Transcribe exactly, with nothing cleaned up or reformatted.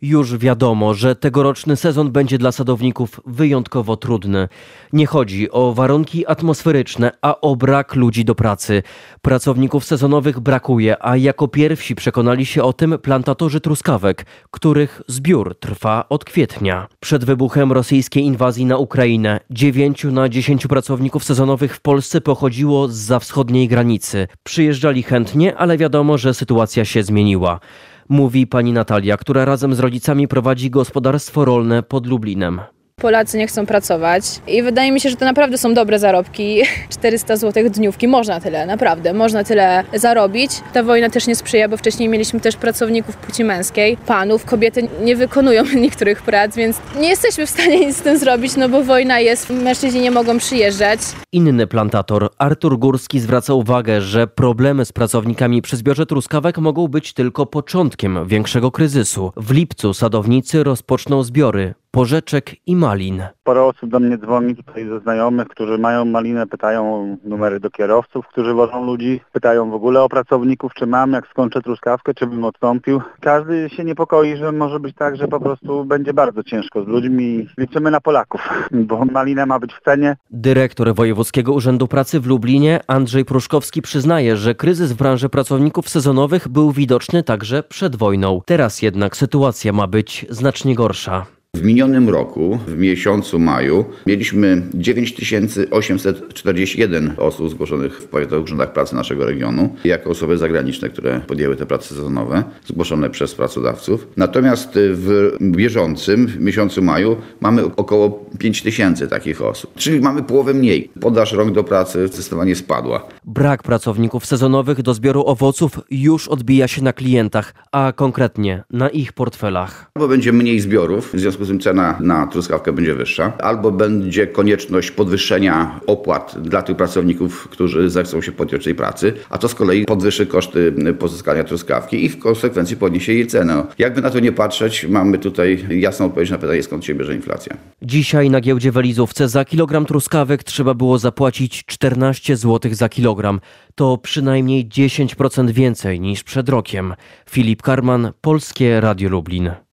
Już wiadomo, że tegoroczny sezon będzie dla sadowników wyjątkowo trudny. Nie chodzi o warunki atmosferyczne, a o brak ludzi do pracy. Pracowników sezonowych brakuje, a jako pierwsi przekonali się o tym plantatorzy truskawek, których zbiór trwa od kwietnia. Przed wybuchem rosyjskiej inwazji na Ukrainę dziewięciu na dziesięciu pracowników sezonowych w Polsce pochodziło zza wschodniej granicy. Przyjeżdżali chętnie, ale wiadomo, że sytuacja się zmieniła. Mówi pani Natalia, która razem z rodzicami prowadzi gospodarstwo rolne pod Lublinem. Polacy nie chcą pracować i wydaje mi się, że to naprawdę są dobre zarobki. czterysta złotych dniówki, można tyle, naprawdę, można tyle zarobić. Ta wojna też nie sprzyja, bo wcześniej mieliśmy też pracowników płci męskiej, panów, kobiety nie wykonują niektórych prac, więc nie jesteśmy w stanie nic z tym zrobić, no bo wojna jest, mężczyźni nie mogą przyjeżdżać. Inny plantator, Artur Górski, zwraca uwagę, że problemy z pracownikami przy zbiorze truskawek mogą być tylko początkiem większego kryzysu. W lipcu sadownicy rozpoczną zbiory porzeczek i malin. Parę osób do mnie dzwoni tutaj ze znajomych, którzy mają malinę, pytają o numery do kierowców, którzy wożą ludzi, pytają w ogóle o pracowników, czy mam, jak skończę truskawkę, czy bym odstąpił. Każdy się niepokoi, że może być tak, że po prostu będzie bardzo ciężko z ludźmi. Liczymy na Polaków, bo malina ma być w cenie. Dyrektor Wojewódzkiego Urzędu Pracy w Lublinie, Andrzej Pruszkowski, przyznaje, że kryzys w branży pracowników sezonowych był widoczny także przed wojną. Teraz jednak sytuacja ma być znacznie gorsza. W minionym roku, w miesiącu maju, mieliśmy dziewięć tysięcy osiemset czterdzieści jeden osób zgłoszonych w powiatowych urzędach pracy naszego regionu jako osoby zagraniczne, które podjęły te prace sezonowe, zgłoszone przez pracodawców. Natomiast w bieżącym, w miesiącu maju, mamy około pięć tysięcy takich osób, czyli mamy połowę mniej. Podaż rąk do pracy zdecydowanie spadła. Brak pracowników sezonowych do zbioru owoców już odbija się na klientach, a konkretnie na ich portfelach. Albo będzie mniej zbiorów, w związku z tym cena na truskawkę będzie wyższa, albo będzie konieczność podwyższenia opłat dla tych pracowników, którzy zechcą się podjąć tej pracy, a to z kolei podwyższy koszty pozyskania truskawki i w konsekwencji podniesie jej cenę. Jakby na to nie patrzeć, mamy tutaj jasną odpowiedź na pytanie, skąd się bierze inflacja. Dzisiaj na giełdzie w Elizówce za kilogram truskawek trzeba było zapłacić czternaście złotych za kilogram. To przynajmniej dziesięć procent więcej niż przed rokiem. Filip Karman, Polskie Radio Lublin.